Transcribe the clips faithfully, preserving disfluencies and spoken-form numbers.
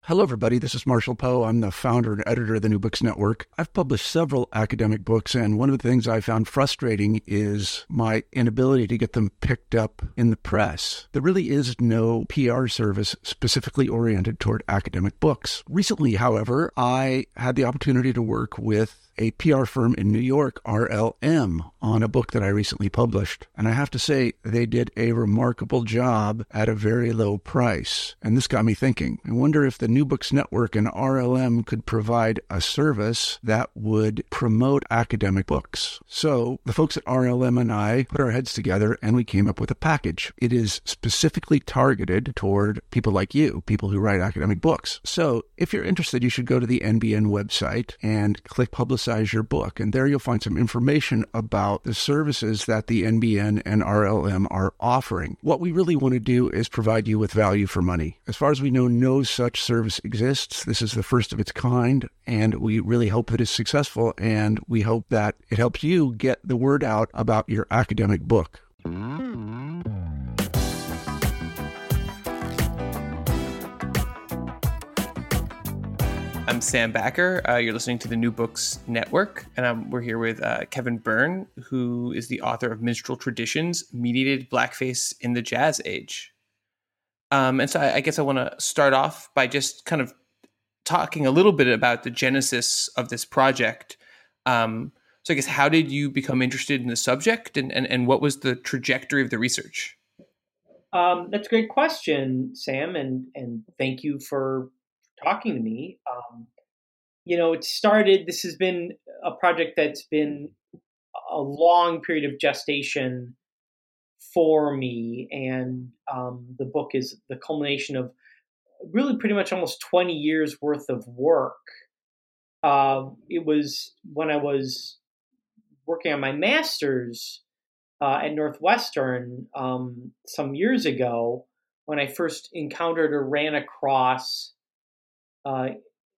Hello, everybody. This is Marshall Poe. I'm the founder and editor of the New Books Network. I've published several academic books, and one of the things I found frustrating is my inability to get them picked up in the press. There really is no P R service specifically oriented toward academic books. Recently, however, I had the opportunity to work with a P R firm in New York, R L M, on a book that I recently published. And I have to say, they did a remarkable job at a very low price. And this got me thinking. I wonder if the New Books Network and R L M could provide a service that would promote academic books. So the folks at R L M and I put our heads together and we came up with a package. It is specifically targeted toward people like you, people who write academic books. So if you're interested, you should go to the N B N website and click Publicize your book. And there you'll find some information about the services that the N B N and R L M are offering. What we really want to do is provide you with value for money. As far as we know, no such service exists. This is the first of its kind, and we really hope that it's successful, and we hope that it helps you get the word out about your academic book. I'm Sam Backer. Uh, you're listening to the New Books Network, and um, we're here with uh, Kevin Byrne, who is the author of Minstrel Traditions, Mediated Blackface in the Jazz Age. Um, and so I, I guess I want to start off by just kind of talking a little bit about the genesis of this project. Um, so I guess, how did you become interested in the subject, and, and, and what was the trajectory of the research? Um, that's a great question, Sam, and, and thank you for talking to me. Um, you know, it started, this has been a project that's been a long period of gestation for me. And um, the book is the culmination of really pretty much almost twenty years worth of work. Uh, it was when I was working on my master's uh, at Northwestern um, some years ago, when I first encountered or ran across Uh,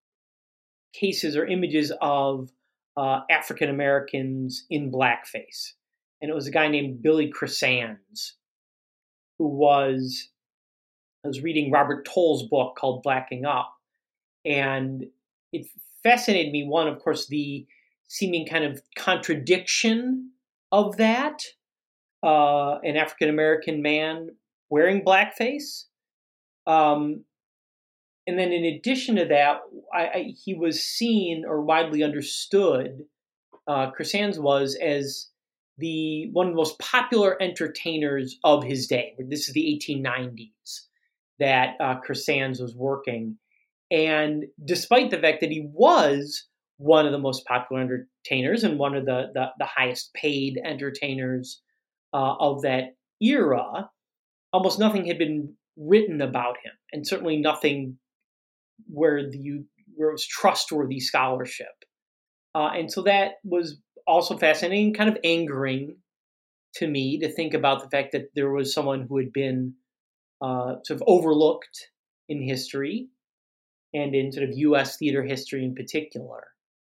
cases or images of uh, African Americans in blackface. And it was a guy named Billy Cressands, who was, I was reading Robert Toll's book called Blacking Up. And it fascinated me, one, of course, the seeming kind of contradiction of that, uh, an African American man wearing blackface. Um, And then in addition to that, I, I, he was seen or widely understood, uh, Cressands was, as the one of the most popular entertainers of his day. This is the eighteen nineties that uh, Cressands was working. And despite the fact that he was one of the most popular entertainers and one of the, the, the highest paid entertainers uh, of that era, almost nothing had been written about him, and certainly nothing where the where it was trustworthy scholarship. Uh, and so that was also fascinating, kind of angering to me to think about the fact that there was someone who had been uh, sort of overlooked in history and in sort of U S theater history in particular.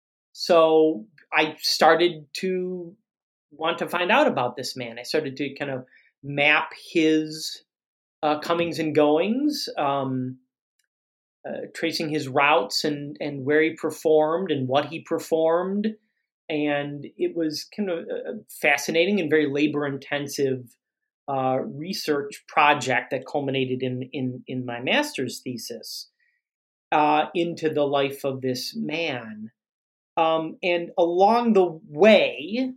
So I started to want to find out about this man. I started to kind of map his uh, comings and goings, um, Uh, tracing his routes and, and where he performed and what he performed. And it was kind of a fascinating and very labor-intensive uh, research project that culminated in, in, in my master's thesis uh, into the life of this man. Um, and along the way,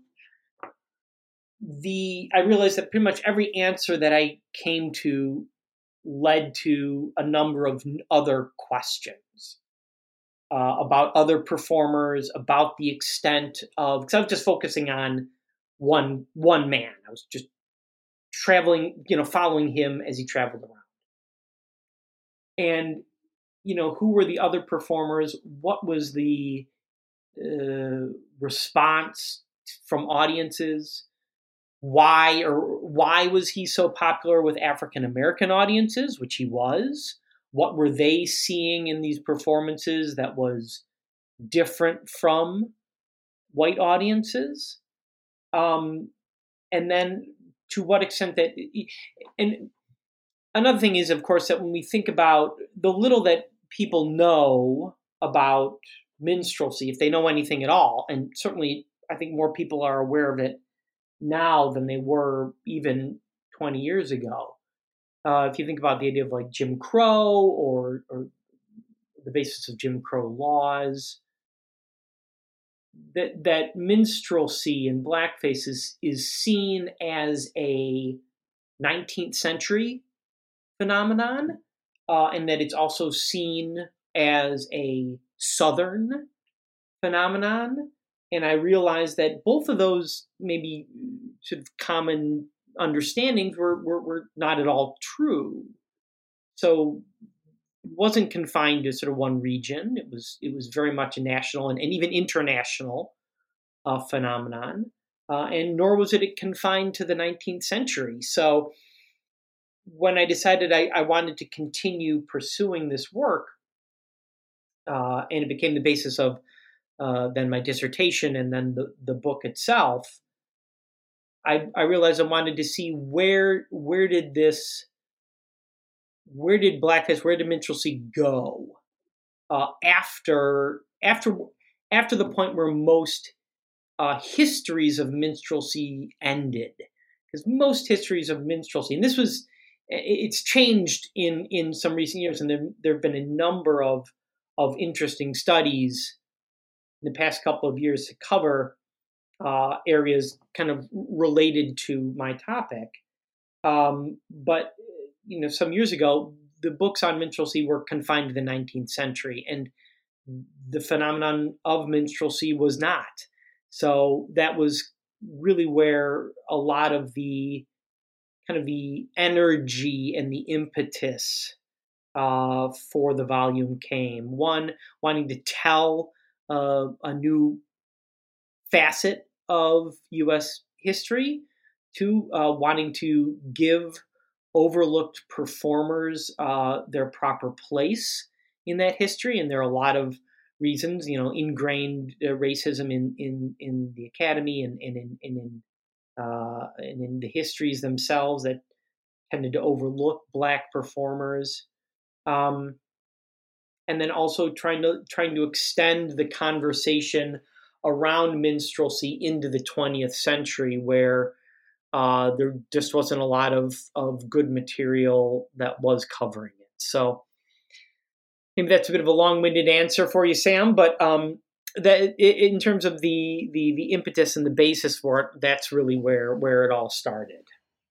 the I realized that pretty much every answer that I came to led to a number of other questions uh, about other performers, about the extent of, because I was just focusing on one one man. I was just traveling, you know, following him as he traveled around. And, you know, who were the other performers? What was the uh, response from audiences? Why or why was he so popular with African American audiences, which he was? What were they seeing in these performances that was different from white audiences? Um, and then to what extent that, and another thing is, of course, that when we think about the little that people know about minstrelsy, if they know anything at all, and certainly I think more people are aware of it now than they were even twenty years ago. Uh, if you think about the idea of like Jim Crow or, or the basis of Jim Crow laws, that that minstrelsy and blackface is, is seen as a nineteenth century phenomenon, uh, and that it's also seen as a Southern phenomenon. And I realized that both of those maybe sort of common understandings were, were, were not at all true. So it wasn't confined to sort of one region. It was it was very much a national and, and even international uh, phenomenon. Uh, and nor was it confined to the nineteenth century. So when I decided I, I wanted to continue pursuing this work, uh, and it became the basis of uh, then my dissertation and then the, the book itself, I, I realized I wanted to see where where did this, where did blackface, where did minstrelsy go uh, after after after the point where most uh, histories of minstrelsy ended, because most histories of minstrelsy, and this was, it's changed in in some recent years, and there there have been a number of of interesting studies in the past couple of years to cover uh, areas kind of related to my topic. Um, but, you know, some years ago, the books on minstrelsy were confined to the nineteenth century, and the phenomenon of minstrelsy was not. So that was really where a lot of the kind of the energy and the impetus uh, for the volume came. One, wanting to tell uh, a new facet of U S history. Two, uh, wanting to give overlooked performers uh, their proper place in that history. And there are a lot of reasons, you know, ingrained uh, racism in, in, in the academy and, and, in, and, in, uh, and in the histories themselves that tended to overlook Black performers. Um, and then also trying to trying to extend the conversation around minstrelsy into the twentieth century, where uh, there just wasn't a lot of, of good material that was covering it. So maybe that's a bit of a long-winded answer for you, Sam, but um, that in terms of the, the the impetus and the basis for it, that's really where where it all started.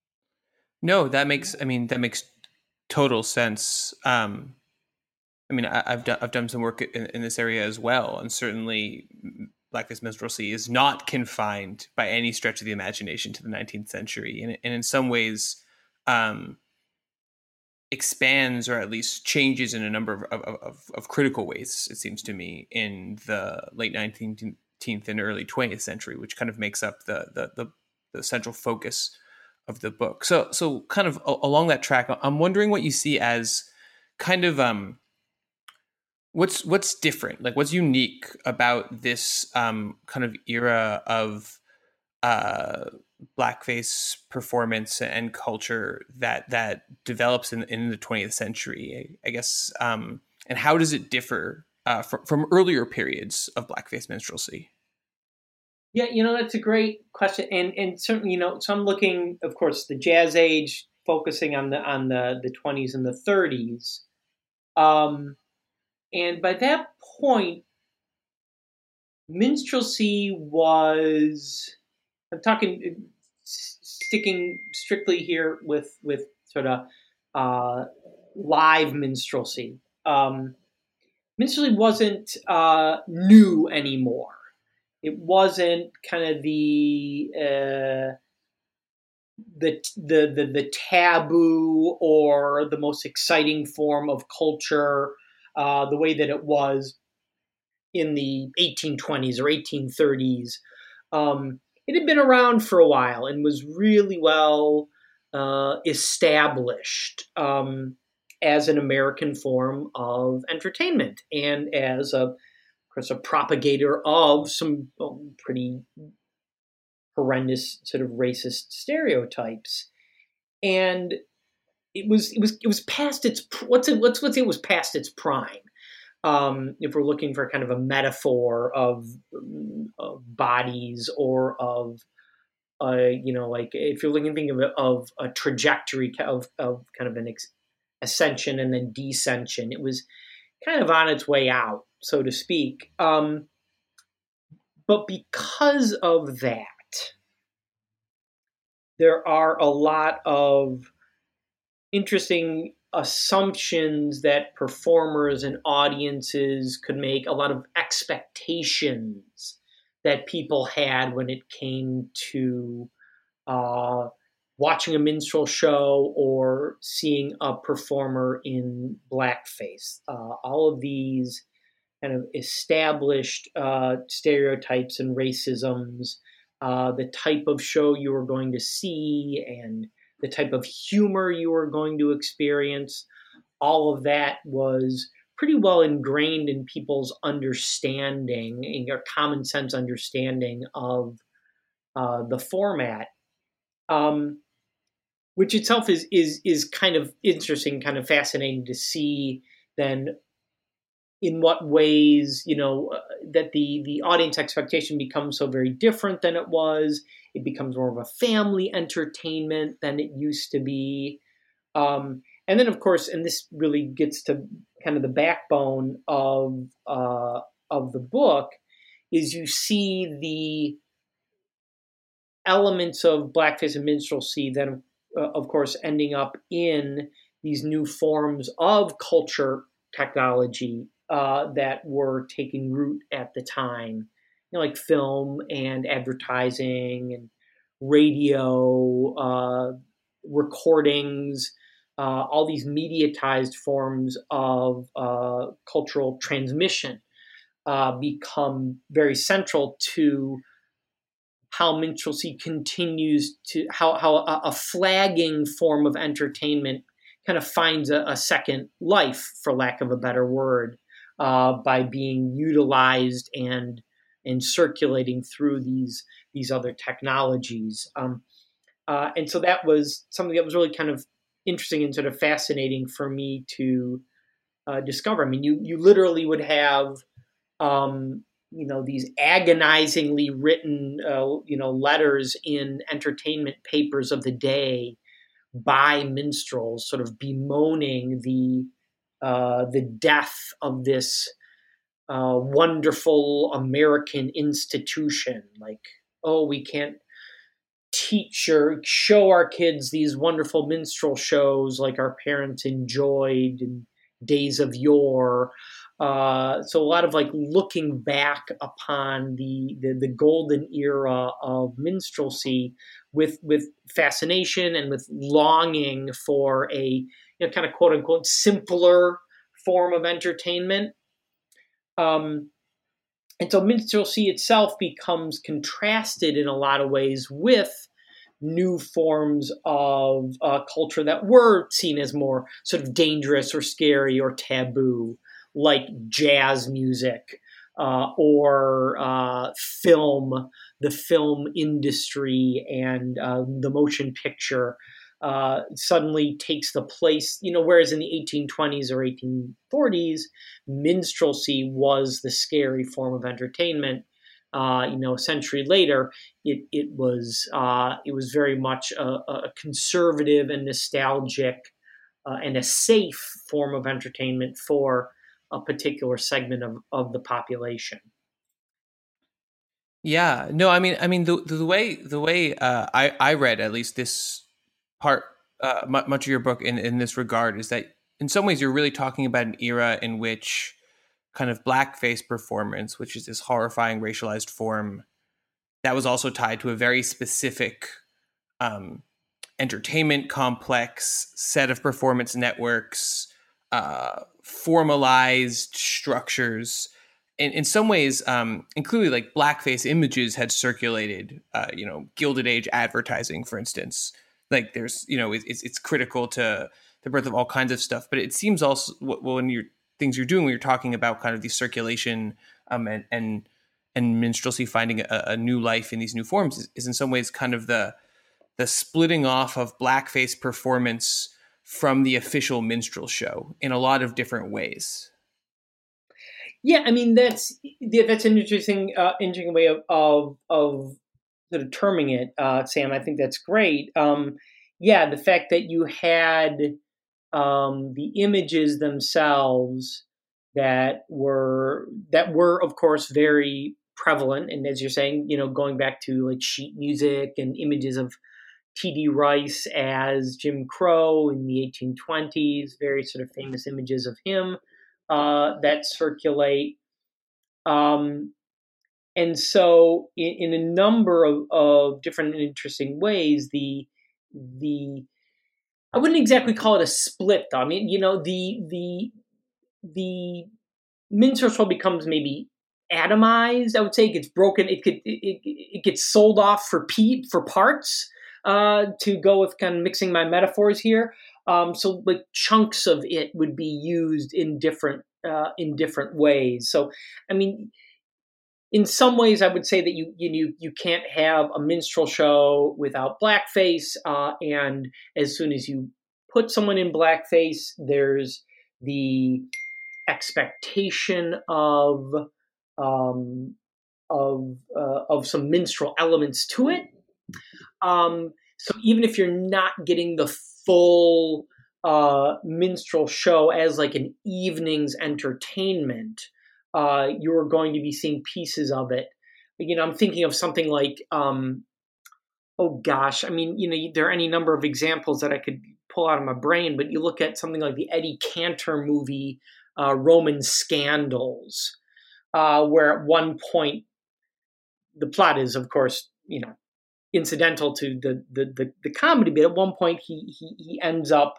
No, that makes, I mean, that makes total sense. Um, I mean, I, I've done, I've done some work in, in this area as well. And certainly blackface minstrelsy is not confined by any stretch of the imagination to the nineteenth century. And, and in some ways, um, expands or at least changes in a number of, of, of, of critical ways, it seems to me, in the late nineteenth and early twentieth century, which kind of makes up the, the, the, the central focus of the book. So, so kind of along that track, I'm wondering what you see as kind of, um, what's, what's different, like what's unique about this, um, kind of era of, uh, blackface performance and culture that, that develops in, in the twentieth century, I guess. Um, and how does it differ, uh, from, from earlier periods of blackface minstrelsy? Yeah, you know, that's a great question. And and certainly, you know, so I'm looking, of course, the Jazz Age, focusing on the on the, the twenties and the thirties. Um, and by that point, minstrelsy was, I'm talking, sticking strictly here with, with sort of uh, live minstrelsy. Um, minstrelsy wasn't uh, new anymore. It wasn't kind of the, uh, the the the the taboo or the most exciting form of culture, uh, the way that it was in the eighteen twenties or eighteen thirties. Um, it had been around for a while and was really well uh, established um, as an American form of entertainment and as a a propagator of some pretty horrendous sort of racist stereotypes. And it was it was it was past its what's it let's let's say it was past its prime. Um, if we're looking for kind of a metaphor of, of bodies or of, uh, you know, like if you're looking thinking of, of a trajectory of, of kind of an ex- ascension and then descension, it was kind of on its way out, so to speak. Um, but because of that, there are a lot of interesting assumptions that performers and audiences could make, a lot of expectations that people had when it came to uh, watching a minstrel show or seeing a performer in blackface. Uh, all of these kind of established uh, stereotypes and racisms, uh, the type of show you were going to see and the type of humor you were going to experience, all of that was pretty well ingrained in people's understanding, in your common sense understanding of uh, the format, um, which itself is is is kind of interesting, kind of fascinating to see. Then, in what ways, you know, uh, that the the audience expectation becomes so very different than it was. It becomes more of a family entertainment than it used to be. Um, and then, of course, and this really gets to kind of the backbone of uh, of the book, is you see the elements of blackface and minstrelsy then, uh, of course, ending up in these new forms of culture technology uh, that were taking root at the time, you know, like film and advertising and radio, uh, recordings, uh, all these mediatized forms of uh, cultural transmission uh, become very central to how minstrelsy continues to, how, how a, a flagging form of entertainment kind of finds a, a second life, for lack of a better word, uh, by being utilized and and circulating through these these other technologies. Um, uh, and so that was something that was really kind of interesting and sort of fascinating for me to uh, discover. I mean, you you literally would have um, you know, these agonizingly written, uh, you know, letters in entertainment papers of the day by minstrels, sort of bemoaning the uh, the death of this uh, wonderful American institution. Like, oh, we can't teach or show our kids these wonderful minstrel shows like our parents enjoyed in days of yore. Uh, so a lot of like looking back upon the, the the golden era of minstrelsy with with fascination and with longing for a, you know, kind of quote unquote simpler form of entertainment. Um, and so minstrelsy itself becomes contrasted in a lot of ways with new forms of uh, culture that were seen as more sort of dangerous or scary or taboo, like jazz music uh, or uh, film, the film industry and uh, the motion picture uh, suddenly takes the place, you know, whereas in the eighteen twenties or eighteen forties, minstrelsy was the scary form of entertainment. Uh, you know, a century later, it it was uh, it was very much a, a conservative and nostalgic uh, and a safe form of entertainment for a particular segment of, of the population. Yeah, no, I mean, I mean, the the way the way uh, I I read at least this part, uh, much of your book in in this regard is that in some ways you're really talking about an era in which kind of blackface performance, which is this horrifying racialized form, that was also tied to a very specific um, entertainment complex, set of performance networks, uh, formalized structures. In, in some ways, um, including like blackface images had circulated, uh, you know, Gilded Age advertising, for instance. Like there's, you know, it's it's critical to the birth of all kinds of stuff. But it seems also when you're things you're doing when you're talking about kind of the circulation um, and and and minstrelsy finding a, a new life in these new forms is, is in some ways kind of the the splitting off of blackface performance from the official minstrel show in a lot of different ways. Yeah, I mean that's yeah, that's an interesting uh, interesting way of, of of sort of terming it, uh, Sam. I think that's great. Um, yeah, the fact that you had um, the images themselves that were that were of course very prevalent, and as you're saying, you know, going back to like sheet music and images of T D Rice as Jim Crow in the eighteen twenties, very sort of famous images of him uh, that circulate. Um, and so, in, in a number of, of different and interesting ways, the the I wouldn't exactly call it a split, though. I mean, you know, the the the minstrel becomes maybe atomized. I would say it gets broken. It could it, it, it gets sold off for pe- for parts. Uh, to go with kind of mixing my metaphors here, um, so like chunks of it would be used in different uh, in different ways. So, I mean, in some ways, I would say that you you you can't have a minstrel show without blackface. Uh, and as soon as you put someone in blackface, there's the expectation of um, of uh, of some minstrel elements to it. Um, so even if you're not getting the full uh, minstrel show as like an evening's entertainment, uh, you're going to be seeing pieces of it. You know, I'm thinking of something like, um, oh gosh, I mean, you know, there are any number of examples that I could pull out of my brain, but you look at something like the Eddie Cantor movie, uh, Roman Scandals, uh, where at one point, the plot is, of course, you know, incidental to the, the the the comedy, but at one point he he, he ends up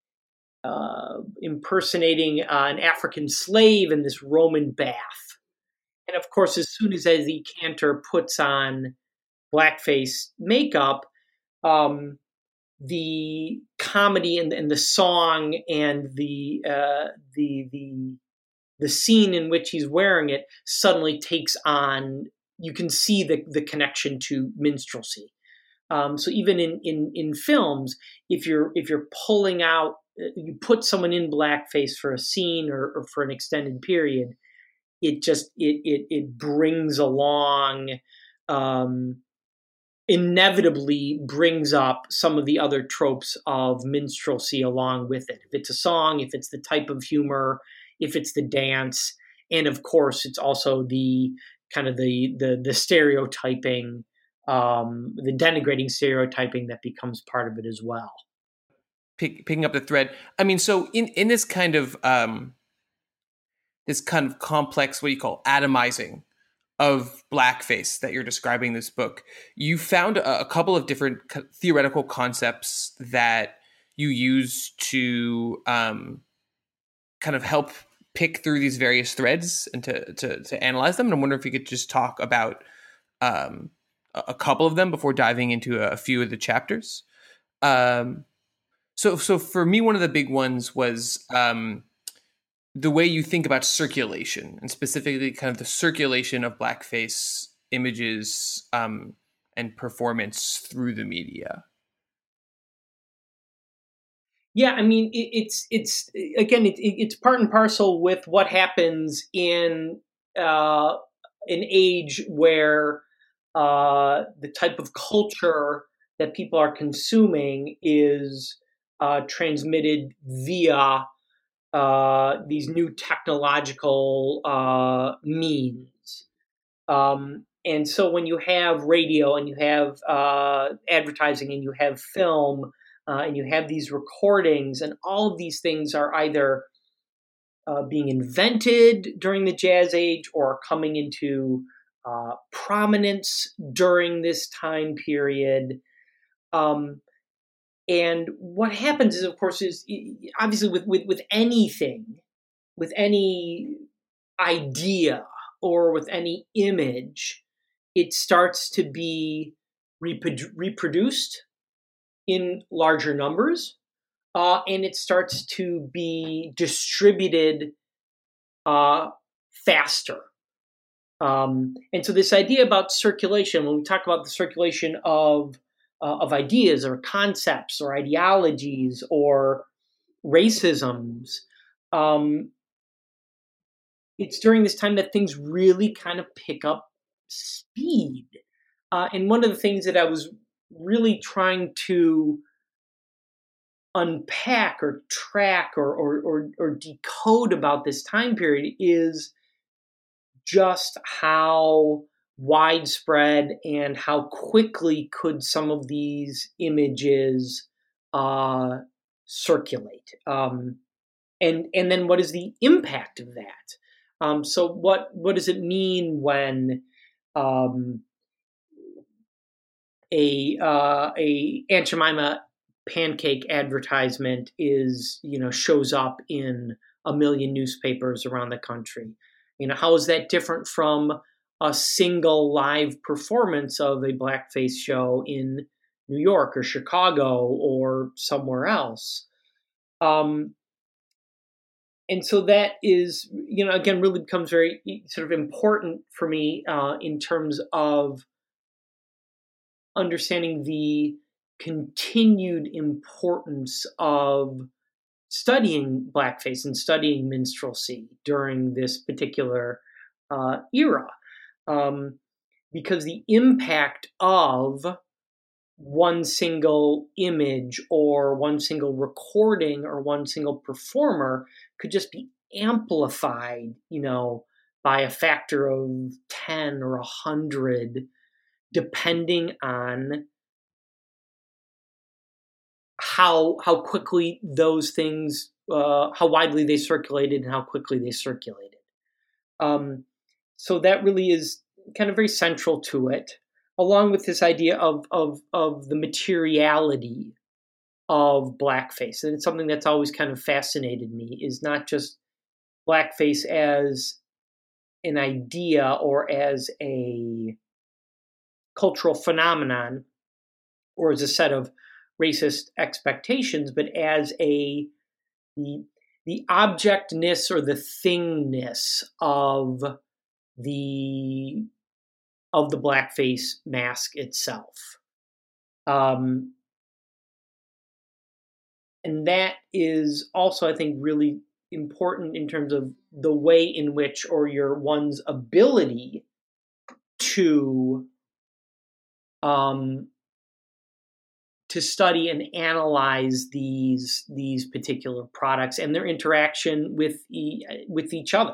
uh, impersonating uh, an African slave in this Roman bath, and of course, as soon as Eddie Cantor puts on blackface makeup, um, the comedy and, and the song and the uh, the the the scene in which he's wearing it suddenly takes on. You can see the the connection to minstrelsy. Um, so even in, in, in films, if you're if you're pulling out, you put someone in blackface for a scene or, or for an extended period, it just it it, it brings along, um, inevitably brings up some of the other tropes of minstrelsy along with it. If it's a song, if it's the type of humor, if it's the dance, and of course, it's also the kind of the the the stereotyping. Um, the denigrating stereotyping that becomes part of it as well. Pick, picking up the thread. I mean, so in, in this kind of um, this kind of complex, what do you call atomizing of blackface that you're describing in this book, you found a, a couple of different co- theoretical concepts that you use to um, kind of help pick through these various threads and to, to, to analyze them. And I wonder if you could just talk about um, a couple of them before diving into a few of the chapters. Um, so, so for me, one of the big ones was um, the way you think about circulation, and specifically kind of the circulation of blackface images um, and performance through the media. Yeah, I mean, it, it's it's again, it, it's part and parcel with what happens in uh, an age where uh, the type of culture that people are consuming is uh, transmitted via uh, these new technological uh, means. Um, and so when you have radio and you have uh, advertising and you have film uh, and you have these recordings, and all of these things are either uh, being invented during the Jazz Age or are coming into uh, prominence during this time period. Um, and what happens is, of course, is obviously with, with, with anything, with any idea or with any image, it starts to be reprodu- reproduced in larger numbers, uh, and it starts to be distributed uh, faster. Um, and so this idea about circulation, when we talk about the circulation of uh, of ideas or concepts or ideologies or racisms, um, it's during this time that things really kind of pick up speed. Uh, and one of the things that I was really trying to unpack or track or, or, or, or decode about this time period is just how widespread and how quickly could some of these images uh, circulate. Um, and and then what is the impact of that? Um, so what what does it mean when um, a uh, a Aunt Jemima pancake advertisement is, you know, shows up in a million newspapers around the country? You know, how is that different from a single live performance of a blackface show in New York or Chicago or somewhere else? Um, and so that is, you know, again, really becomes very sort of important for me uh, in terms of understanding the continued importance of studying blackface and studying minstrelsy during this particular uh, era. Um, because the impact of one single image or one single recording or one single performer could just be amplified, you know, by a factor of ten or a hundred, depending on how how quickly those things, uh, how widely they circulated and how quickly they circulated. Um, so that really is kind of very central to it, along with this idea of of of the materiality of blackface. And it's something that's always kind of fascinated me, is not just blackface as an idea or as a cultural phenomenon or as a set of racist expectations, but as a the, the objectness or the thingness of the of the blackface mask itself. Um, and that is also, I think, really important in terms of the way in which, or your one's ability to um, to study and analyze these these particular products and their interaction with e- with each other.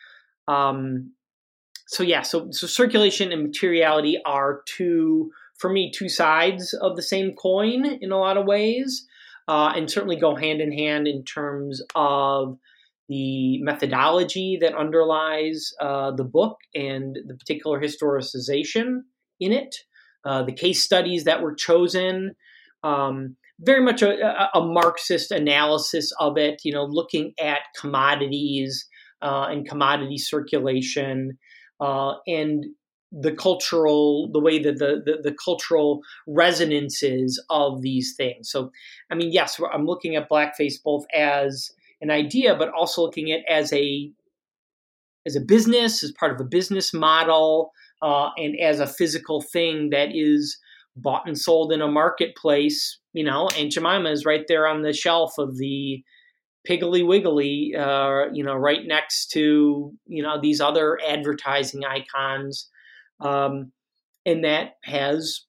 Um, so yeah, so so circulation and materiality are two, for me, two sides of the same coin in a lot of ways, uh, and certainly go hand in hand in terms of the methodology that underlies uh, the book and the particular historicization in it, uh, the case studies that were chosen. Um, very much a, a Marxist analysis of it, you know, looking at commodities uh, and commodity circulation uh, and the cultural, the way that the, the, the cultural resonances of these things. So, I mean, yes, I'm looking at blackface both as an idea, but also looking at it as a as a business, as part of a business model, uh, and as a physical thing that is bought and sold in a marketplace. You know, Aunt Jemima is right there on the shelf of the Piggly Wiggly, uh, you know, right next to, you know, these other advertising icons. Um, and that has,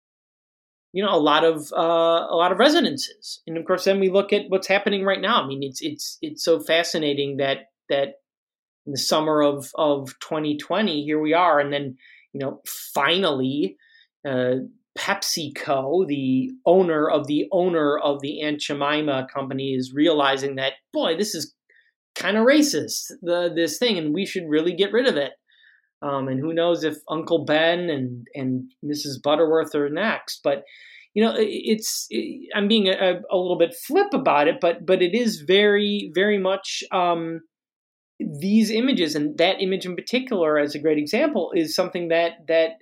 you know, a lot of uh, a lot of resonances. And of course, then we look at what's happening right now. I mean, it's it's it's so fascinating that that in the summer of of twenty twenty, here we are, and then, you know, finally, uh, PepsiCo, the owner of the owner of the Aunt Jemima company, is realizing that, boy, this is kind of racist, the this thing, and we should really get rid of it. Um, and who knows if Uncle Ben and and Missus Butterworth are next. But, you know, it's it, I'm being a, a little bit flip about it, but but it is very, very much um, these images, and that image in particular, as a great example, is something that that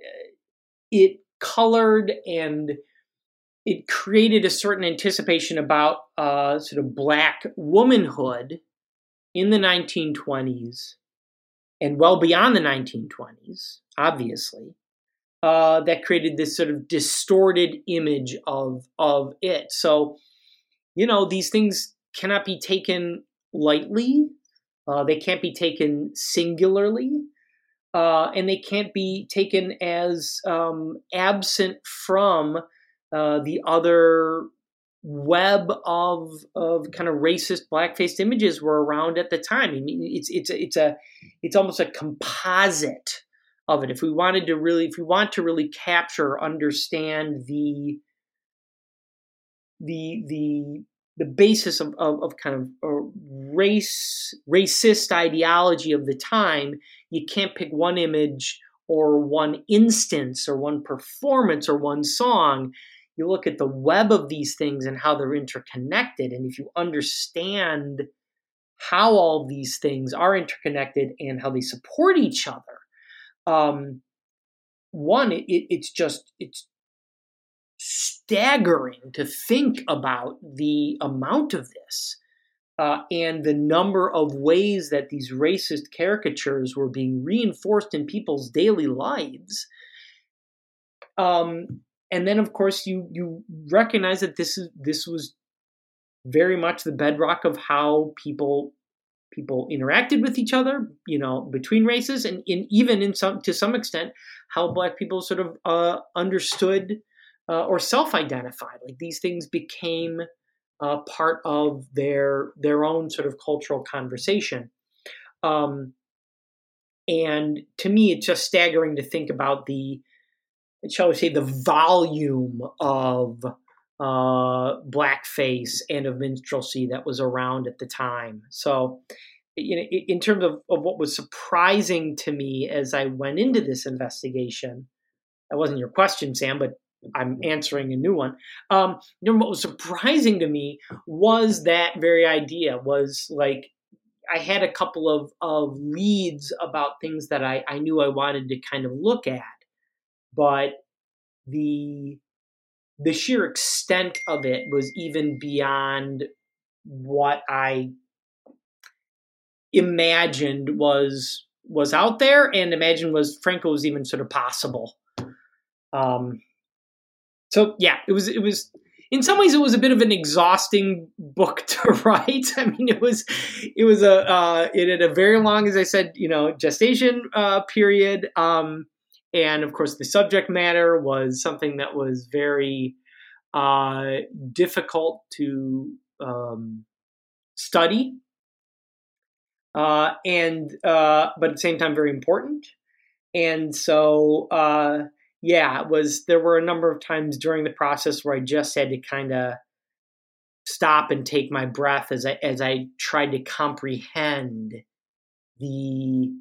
it colored and it created a certain anticipation about uh, sort of Black womanhood in the nineteen twenties and well beyond the nineteen twenties, obviously, uh, that created this sort of distorted image of of it. So, you know, these things cannot be taken lightly. Uh, they can't be taken singularly, uh, and they can't be taken as um, absent from uh, the other web of of kind of racist black-faced images were around at the time. I mean, it's it's a, it's a it's almost a composite of it. If we wanted to really, if we want to really capture, or understand the the the the basis of, of, of kind of a race racist ideology of the time, you can't pick one image or one instance or one performance or one song. You look at the web of these things and how they're interconnected. And if you understand how all of these things are interconnected and how they support each other, um, one, it, it's just, it's staggering to think about the amount of this uh, and the number of ways that these racist caricatures were being reinforced in people's daily lives. Um, and then, of course, you you recognize that this is this was very much the bedrock of how people people interacted with each other, you know, between races, and in, even in some to some extent, how Black people sort of uh, understood uh, or self-identified. Like these things became uh, part of their their own sort of cultural conversation. Um, and to me, it's just staggering to think about the, shall we say, the volume of uh, blackface and of minstrelsy that was around at the time. So, you know, in terms of, of what was surprising to me as I went into this investigation, that wasn't your question, Sam, but I'm answering a new one. Um, you know, what was surprising to me was that very idea. Was like, I had a couple of, of leads about things that I, I knew I wanted to kind of look at, but the the sheer extent of it was even beyond what I imagined was was out there, and imagined was, frankly, was even sort of possible. Um, so yeah, it was it was in some ways it was a bit of an exhausting book to write. I mean, it was it was a uh, it had a very long, as I said, you know, gestation uh, period. Um, And of course, the subject matter was something that was very uh, difficult to um, study, uh, and uh, but at the same time very important. And so, uh, yeah, it was. There were a number of times during the process where I just had to kind of stop and take my breath as I as I tried to comprehend the.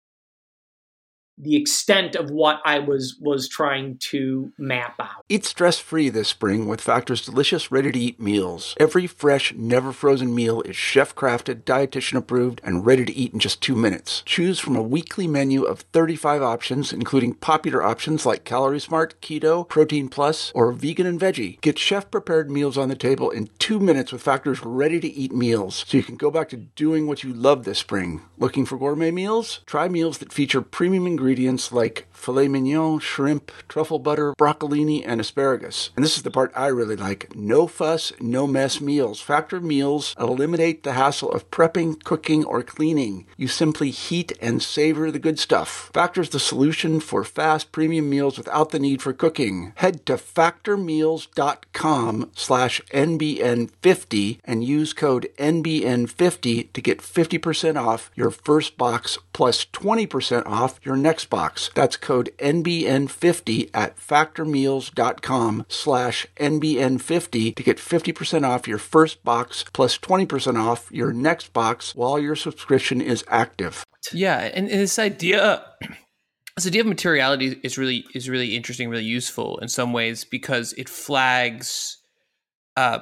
the extent of what I was was trying to map out. Eat stress-free this spring with Factor's delicious, ready-to-eat meals. Every fresh, never-frozen meal is chef-crafted, dietitian-approved, and ready to eat in just two minutes. Choose from a weekly menu of thirty-five options, including popular options like Calorie Smart, Keto, Protein Plus, or Vegan and Veggie. Get chef-prepared meals on the table in two minutes with Factor's ready-to-eat meals, so you can go back to doing what you love this spring. Looking for gourmet meals? Try meals that feature premium ingredients Ingredients like filet mignon, shrimp, truffle butter, broccolini, and asparagus. And this is the part I really like. No fuss, no mess meals. Factor meals eliminate the hassle of prepping, cooking, or cleaning. You simply heat and savor the good stuff. Factor's the solution for fast premium meals without the need for cooking. Head to factormeals.com slash NBN50 and use code N B N fifty to get fifty percent off your first box plus twenty percent off your next box. That's code N B N fifty at factormeals.com slash NBN50 to get fifty percent off your first box plus twenty percent off your next box while your subscription is active. Yeah, and, and this idea this idea of materiality is really is really interesting, really useful in some ways, because it flags uh,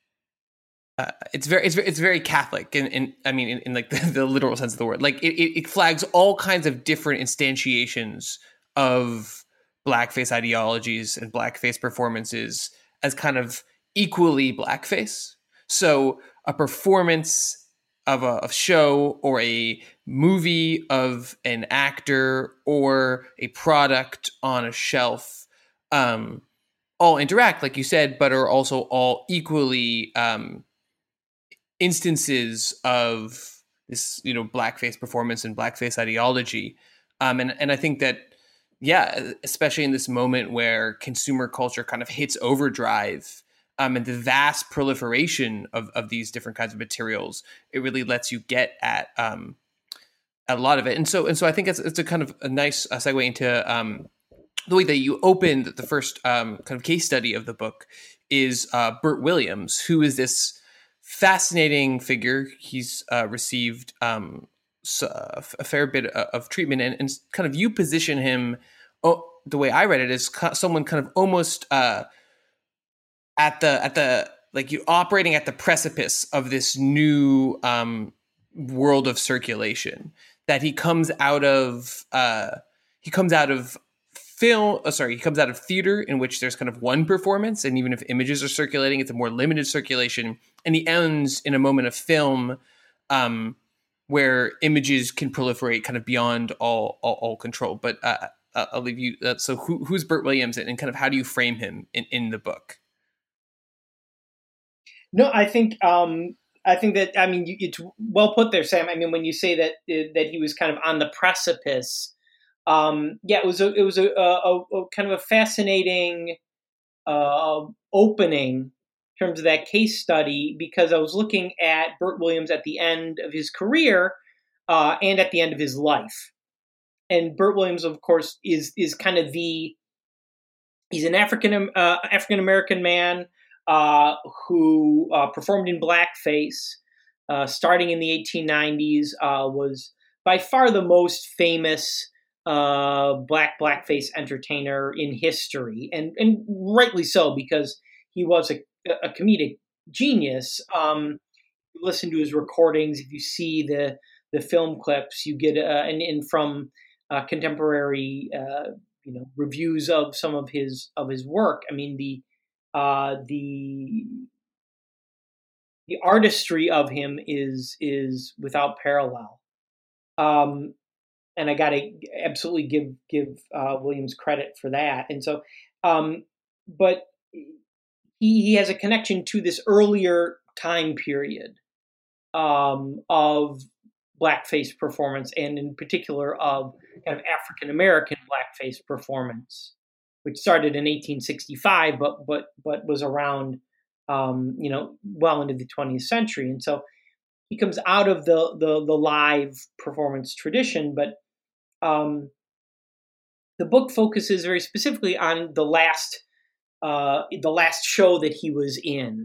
Uh, it's very, it's very, it's very Catholic, and, and I mean, in, in like the, the literal sense of the word. Like it, it flags all kinds of different instantiations of blackface ideologies and blackface performances as kind of equally blackface. So a performance of a of show or a movie of an actor or a product on a shelf, um, all interact, like you said, but are also all equally. Um, instances of this you know blackface performance and blackface ideology, um, and and I think that yeah, especially in this moment where consumer culture kind of hits overdrive, um, and the vast proliferation of of these different kinds of materials, it really lets you get at um, a lot of it, and so and so I think it's it's a kind of a nice uh, segue into um, the way that you opened the first um, kind of case study of the book is uh, Bert Williams, who is this fascinating figure. He's uh, received um, so, uh, a fair bit of treatment, and, and kind of you position him. Oh, the way I read it is someone kind of almost uh, at the at the like you operating at the precipice of this new um, world of circulation. That he comes out of uh, he comes out of. Film, oh, sorry, he comes out of theater in which there's kind of one performance, and even if images are circulating, it's a more limited circulation. And he ends in a moment of film um, where images can proliferate kind of beyond all all, all control. But uh, I'll leave you. Uh, so, who, who's Bert Williams, and kind of how do you frame him in, in the book? No, I think um, I think that I mean it's well put there, Sam. I mean, when you say that that he was kind of on the precipice. Um, yeah, it was a, it was a, a, a kind of a fascinating uh, opening in terms of that case study, because I was looking at Bert Williams at the end of his career uh, and at the end of his life. And Bert Williams, of course, is is kind of the he's an African uh, African American man uh, who uh, performed in blackface uh, starting in the eighteen nineties. Uh, was by far the most famous. Uh, black blackface entertainer in history, and and rightly so, because he was a, a comedic genius. Um, you listen to his recordings, if you see the the film clips, you get uh, and, and from uh, contemporary uh, you know reviews of some of his of his work. I mean the uh, the the artistry of him is is without parallel. Um, And I got to absolutely give give uh, Williams credit for that. And so, um, but he, he has a connection to this earlier time period um, of blackface performance, and in particular of kind of African American blackface performance, which started in eighteen sixty-five, but but but was around um, you know well into the twentieth century. And so he comes out of the the, the live performance tradition, but Um, the book focuses very specifically on the last, uh, the last show that he was in,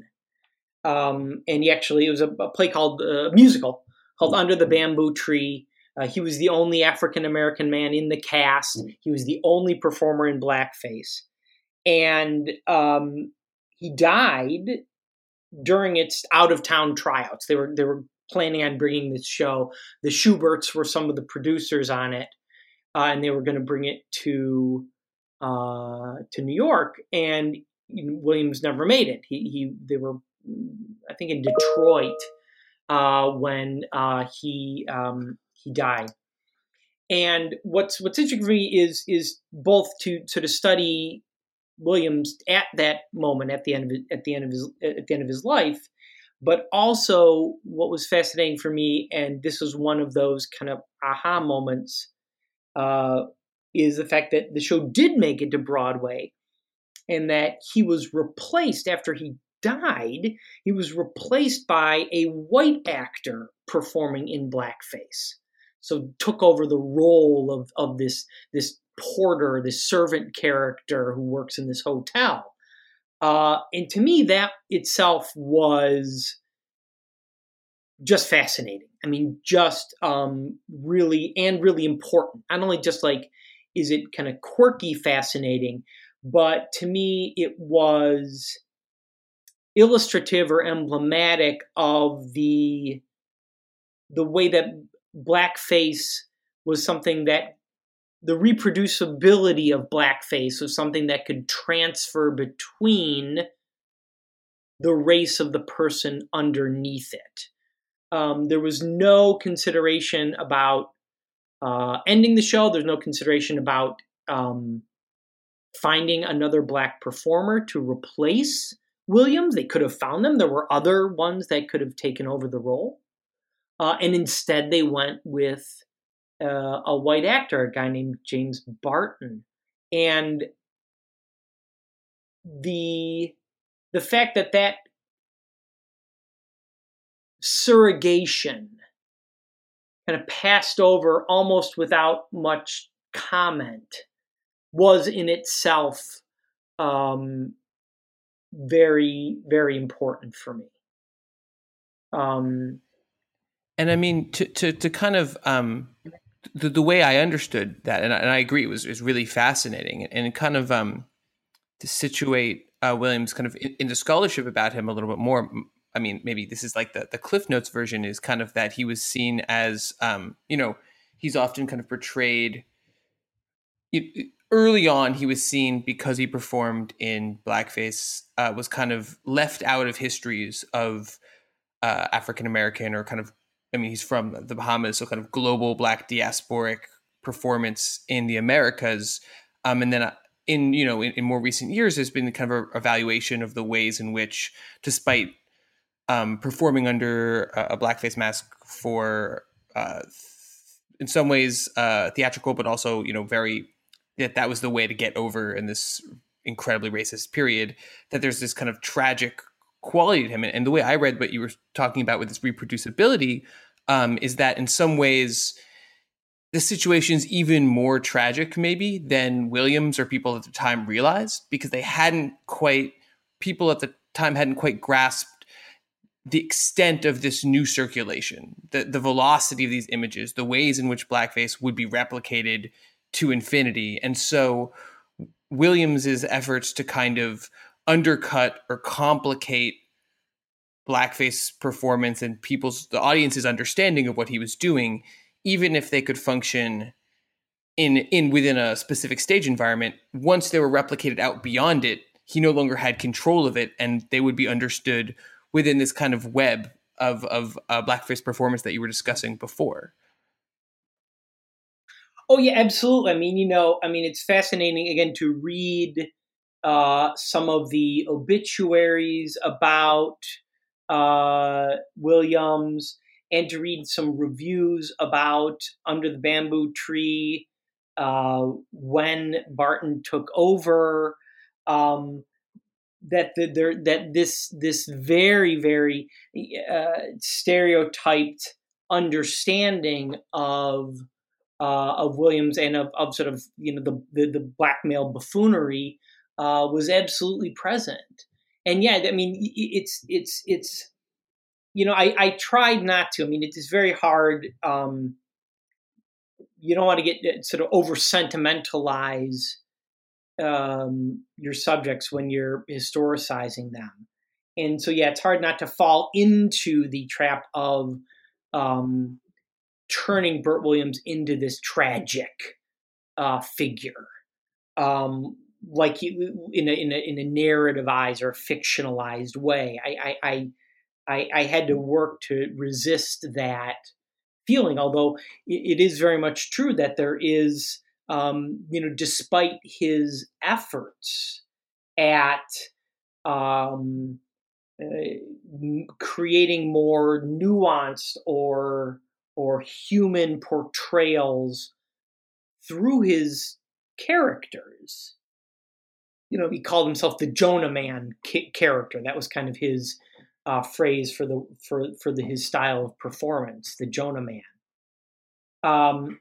um, and he actually it was a, a play called uh, a musical called Under the Bamboo Tree. Uh, he was the only African American man in the cast. He was the only performer in blackface, and um, he died during its out of town tryouts. They were they were planning on bringing this show. The Schuberts were some of the producers on it. Uh, and they were going to bring it to uh, to New York, and Williams never made it. He, he they were, I think, in Detroit uh, when uh, he um, he died. And what's what's interesting for me is is both to sort of study Williams at that moment, at the end of it, at the end of his at the end of his life, but also what was fascinating for me, and this was one of those kind of aha moments. Uh, is the fact that the show did make it to Broadway, and that he was replaced after he died. He was replaced by a white actor performing in blackface. So took over the role of, of this, this porter, this servant character who works in this hotel. Uh, and to me, that itself was just fascinating. I mean, just um, really, and really important. Not only just like, is it kind of quirky fascinating, but to me, it was illustrative or emblematic of the the way that blackface was something that the reproducibility of blackface was something that could transfer between the race of the person underneath it. Um, there was no consideration about uh, ending the show. There's no consideration about um, finding another black performer to replace Williams. They could have found them. There were other ones that could have taken over the role. Uh, and instead they went with uh, a white actor, a guy named James Barton. And the the fact that that surrogation kind of passed over almost without much comment was in itself um, very, very important for me. Um, and I mean, to to to kind of um, the the way I understood that, and I, and I agree, it was is really fascinating, and kind of um, to situate uh, Williams kind of in, into scholarship about him a little bit more. I mean, maybe this is like the, the Cliff Notes version is kind of that he was seen as, um, you know, he's often kind of portrayed it, early on. He was seen because he performed in blackface, uh, was kind of left out of histories of uh, African-American or kind of, I mean, he's from the Bahamas, so kind of global black diasporic performance in the Americas. Um, and then uh, in, you know, in, in more recent years, there's been kind of a evaluation of the ways in which, despite Um, performing under a, a blackface mask for, uh, in some ways, uh, theatrical, but also, you know, very, that that was the way to get over in this incredibly racist period, that there's this kind of tragic quality to him. And, and the way I read what you were talking about with this reproducibility um, is that in some ways, the situation's even more tragic maybe than Williams or people at the time realized, because they hadn't quite, people at the time hadn't quite grasped the extent of this new circulation, the, the velocity of these images, the ways in which blackface would be replicated to infinity. And so Williams's efforts to kind of undercut or complicate blackface performance and people's, the audience's understanding of what he was doing, even if they could function in, in within a specific stage environment, once they were replicated out beyond it, he no longer had control of it, and they would be understood within this kind of web of of uh, blackface performance that you were discussing before. Oh yeah, absolutely. I mean, you know, I mean, it's fascinating again to read uh, some of the obituaries about uh, Williams, and to read some reviews about Under the Bamboo Tree uh, when Barton took over. Um, that the, there that this this very very uh, stereotyped understanding of uh, of Williams and of, of sort of you know the the, the black male buffoonery uh, was absolutely present. And yeah, I mean it's it's it's you know I, I tried not to. I mean it is very hard. Um, you don't want to get sort of over sentimentalize um, your subjects when you're historicizing them. And so, yeah, it's hard not to fall into the trap of um, turning Bert Williams into this tragic uh, figure, um, like you, in a, in a in a narrativized or fictionalized way. I I, I I had to work to resist that feeling, although it, it is very much true that there is. Um, you know, despite his efforts at um, uh, creating more nuanced or or human portrayals through his characters, you know, he called himself the Jonah Man ca- character. That was kind of his uh, phrase for the for for the, his style of performance, the Jonah Man. Um,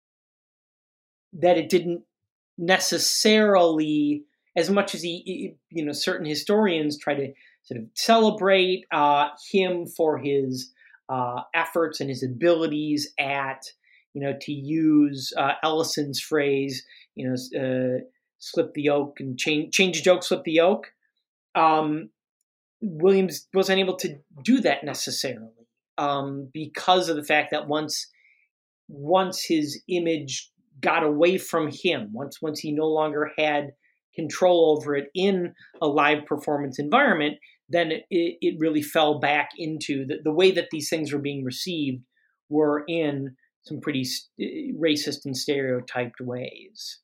that it didn't necessarily, as much as he, you know, certain historians try to sort of celebrate uh, him for his uh, efforts and his abilities at, you know, to use uh, Ellison's phrase, you know, uh, slip the yoke and change, change the joke, slip the yoke. Um, Williams wasn't able to do that necessarily um, because of the fact that once, once his image got away from him, once once he no longer had control over it in a live performance environment, then it, it really fell back into the, the way that these things were being received were in some pretty st- racist and stereotyped ways.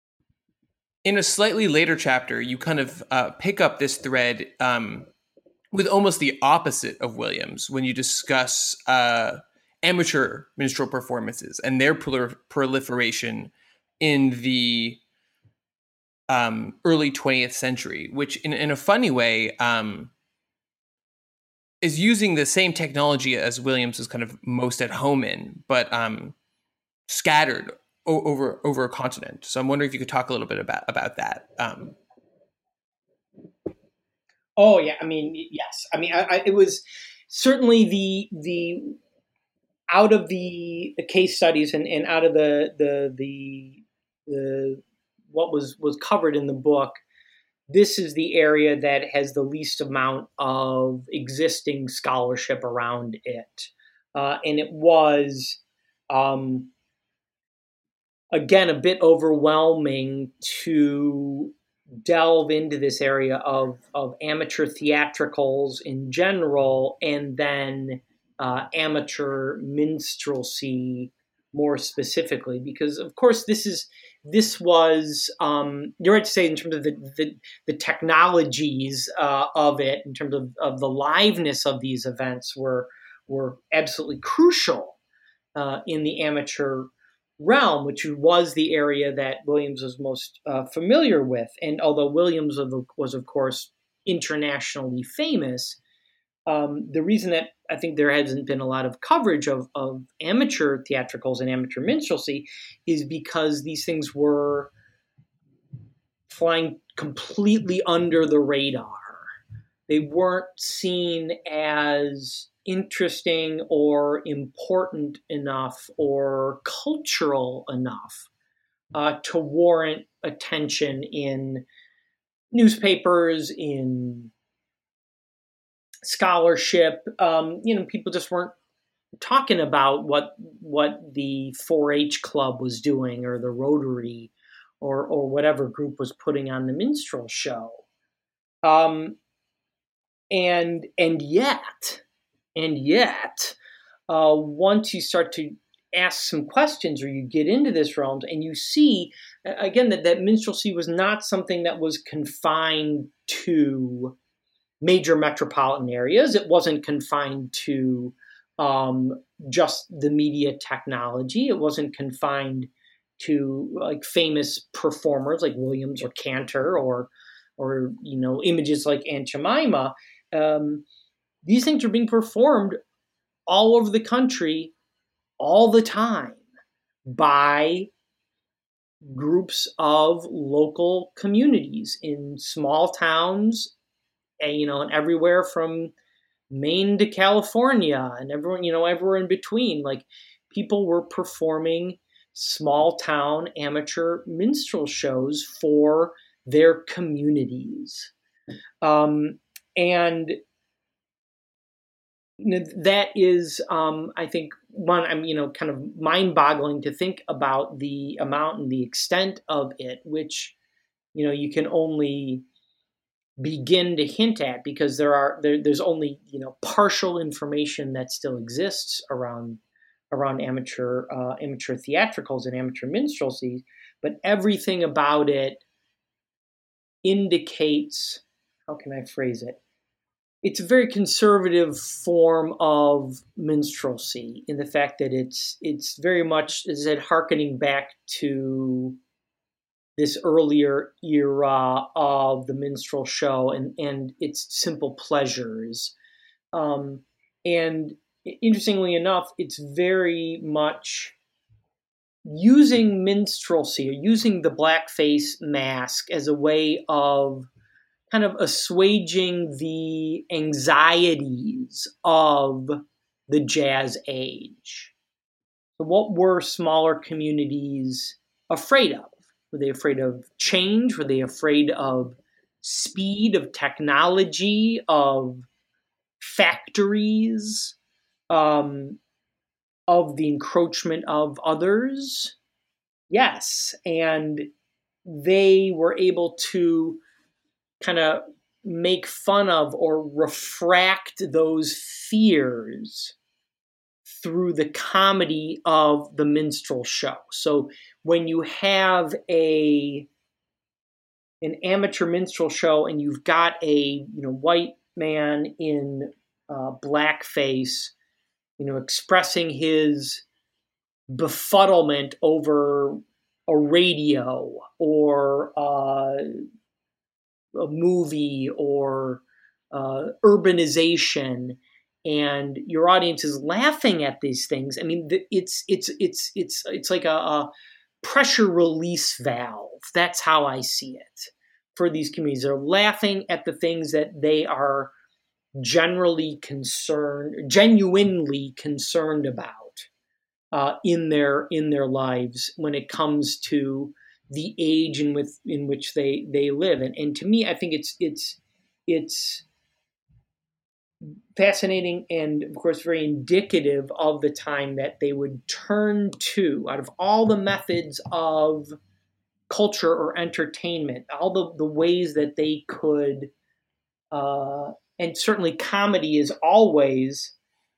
In a slightly later chapter, you kind of uh, pick up this thread um, with almost the opposite of Williams when you discuss uh, amateur minstrel performances and their prol- proliferation in the um, early twentieth century, which in, in a funny way um, is using the same technology as Williams is kind of most at home in, but um, scattered o- over over a continent. So I'm wondering if you could talk a little bit about, about that. Um, Oh yeah, I mean yes, I mean I, I, it was certainly the the out of the, the case studies and, and out of the the the the what was was covered in the book. This is the area that has the least amount of existing scholarship around it, uh, and it was um, again a bit overwhelming to delve into this area of, of amateur theatricals in general, and then uh, amateur minstrelsy more specifically, because of course this is this was um, you're right to say in terms of the the, the technologies uh, of it, in terms of, of the liveness of these events were were absolutely crucial uh, in the amateur realm, which was the area that Williams was most uh, familiar with. And although Williams was, of course, internationally famous, um, the reason that I think there hasn't been a lot of coverage of, of amateur theatricals and amateur minstrelsy is because these things were flying completely under the radar. They weren't seen as interesting or important enough or cultural enough uh, to warrant attention in newspapers, in scholarship. Um, you know, people just weren't talking about what what the four H club was doing, or the Rotary, or or whatever group was putting on the minstrel show. Um, and and yet. And yet, uh, once you start to ask some questions, or you get into this realm, and you see, again, that, that minstrelsy was not something that was confined to major metropolitan areas. It wasn't confined to um, just the media technology. It wasn't confined to like famous performers like Williams or Cantor, or, or you know, images like Aunt Jemima. Um, These things are being performed all over the country all the time by groups of local communities in small towns, and, you know, and everywhere from Maine to California, and everyone, you know, everywhere in between. Like, people were performing small town amateur minstrel shows for their communities. Um, and that is, um, I think, one, I'm, you know, kind of mind-boggling to think about the amount and the extent of it, which, you know, you can only begin to hint at, because there are there, there's only, you know, partial information that still exists around around amateur uh, amateur theatricals and amateur minstrelsy, but everything about it indicates, how can I phrase it? It's a very conservative form of minstrelsy, in the fact that it's it's very much, as I said, hearkening back to this earlier era of the minstrel show and, and its simple pleasures. Um, and interestingly enough, it's very much using minstrelsy, or using the blackface mask, as a way of kind of assuaging the anxieties of the jazz age. So what were smaller communities afraid of? Were they afraid of change? Were they afraid of speed, of technology, of factories, um, of the encroachment of others? Yes. And they were able to kind of make fun of or refract those fears through the comedy of the minstrel show. So when you have a an amateur minstrel show, and you've got a, you know, white man in uh, blackface, you know, expressing his befuddlement over a radio or uh, a movie or uh, urbanization, and your audience is laughing at these things. I mean, it's it's it's it's it's like a, a pressure release valve. That's how I see it for these communities. They're laughing at the things that they are generally concerned, genuinely concerned about uh, in their in their lives when it comes to the age in with in which they they live. And and to me, I think it's it's it's fascinating and, of course, very indicative of the time that they would turn to, out of all the methods of culture or entertainment, all the, the ways that they could, uh, and certainly comedy is always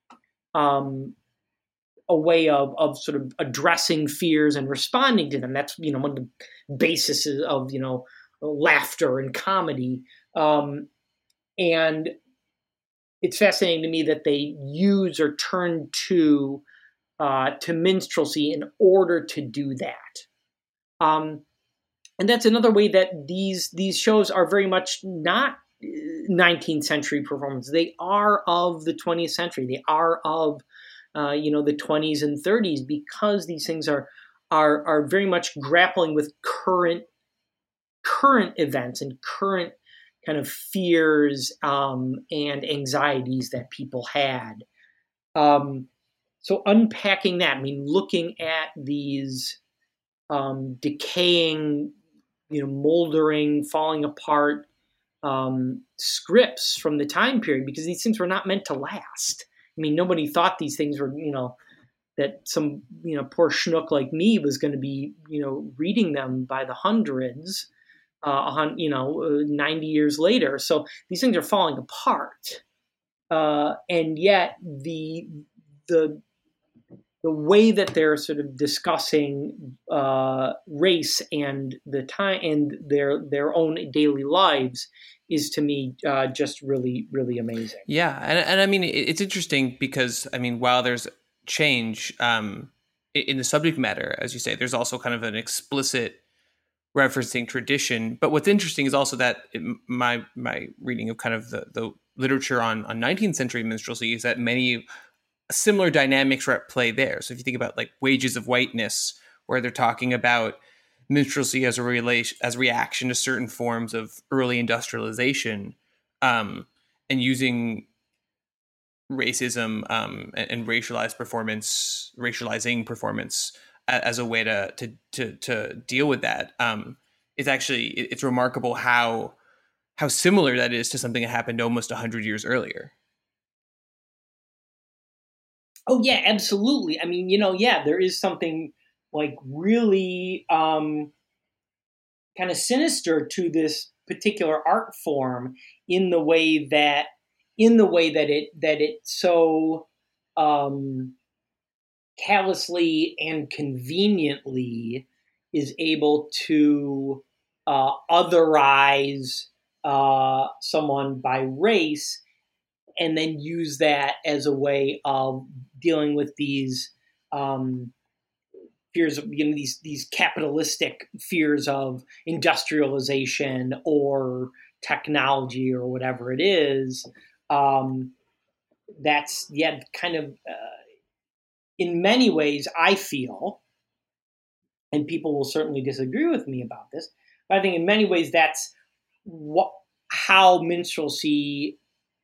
um, a way of, of sort of addressing fears and responding to them. That's, you know, one of the bases of, you know, laughter and comedy. Um, and it's fascinating to me that they use or turn to uh, to minstrelsy in order to do that. Um, and that's another way that these these shows are very much not nineteenth century performances. They are of the twentieth century. They are of uh, you know the twenties and thirties, because these things are are are very much grappling with current current events and current kind of fears um, and anxieties that people had. Um, so unpacking that, I mean, looking at these um, decaying, you know, moldering, falling apart um, scripts from the time period, because these things were not meant to last. I mean, nobody thought these things were, you know, that some, you know, poor schnook like me was going to be, you know, reading them by the hundreds. Uh, you know, uh, ninety years later. So these things are falling apart, uh, and yet the the the way that they're sort of discussing uh, race and the time and their their own daily lives is, to me, uh, just really really amazing. Yeah, and and I mean it's interesting because I mean while there's change um, in the subject matter, as you say, there's also kind of an explicit referencing tradition. But what's interesting is also that it, my my reading of kind of the, the literature on, on nineteenth century minstrelsy is that many similar dynamics are at play there. So if you think about like Wages of Whiteness, where they're talking about minstrelsy as a relation, as reaction to certain forms of early industrialization, um, and using racism um, and, and racialized performance, racializing performance as a way to to to, to deal with that, um, is actually it's remarkable how how similar that is to something that happened almost a hundred years earlier. Oh yeah, absolutely. I mean, you know, yeah, there is something like really um, kind of sinister to this particular art form in the way that in the way that it that it so. Um, callously and conveniently is able to uh, otherize uh, someone by race, and then use that as a way of dealing with these um, fears of, you know, these these capitalistic fears of industrialization or technology or whatever it is. Um, that's yeah, kind of. Uh, In many ways, I feel, and people will certainly disagree with me about this, but I think in many ways that's what, how minstrelsy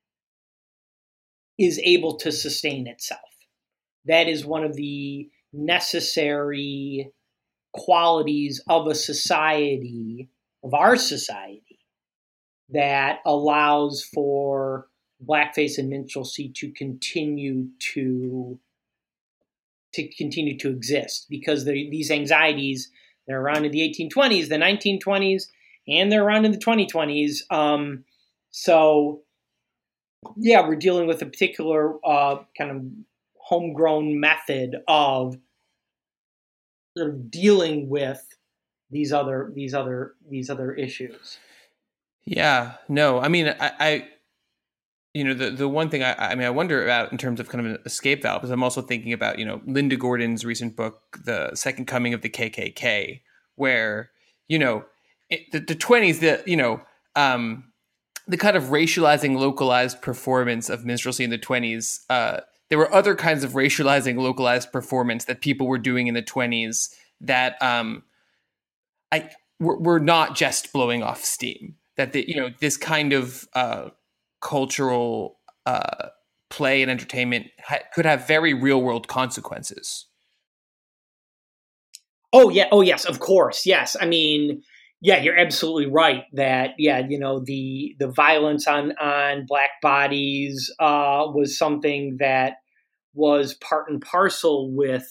is able to sustain itself. That is one of the necessary qualities of a society, of our society, that allows for blackface and minstrelsy to continue to to continue to exist, because these anxieties, they're around in the eighteen twenties, the nineteen twenties, and they're around in the twenty twenties. Um, so, yeah, we're dealing with a particular uh, kind of homegrown method of sort of dealing with these other these other these other issues. Yeah, no, I mean, I, I you know, the the one thing I, I mean, I wonder about in terms of kind of an escape valve is I'm also thinking about, you know, Linda Gordon's recent book, The Second Coming of the K K K, where, you know, it, the, the twenties, the, you know, um, the kind of racializing, localized performance of minstrelsy in the twenties, uh, there were other kinds of racializing, localized performance that people were doing in the twenties that um, I were, were not just blowing off steam. That the, you know, this kind of uh, cultural uh, play and entertainment ha- could have very real world consequences. Oh yeah. Oh yes. Of course. Yes. I mean, yeah, you're absolutely right that, yeah, you know, the, the violence on, on Black bodies uh, was something that was part and parcel with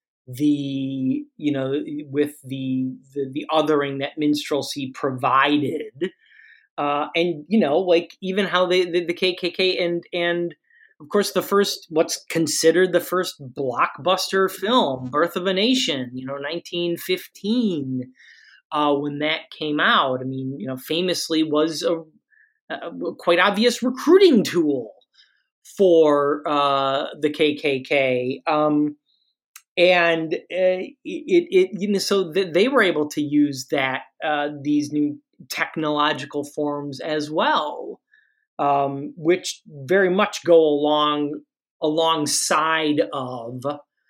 the, you know, with the, the, the othering that minstrelsy provided. Uh, and, you know, like even how they, the, the K K K and, and of course the first, what's considered the first blockbuster film, Birth of a Nation, you know, nineteen fifteen, uh, when that came out, I mean, you know, famously was a, a quite obvious recruiting tool for uh, the K K K. Um, and uh, it, it, you know, so that they were able to use that, uh, these new technological forms as well, um, which very much go along alongside of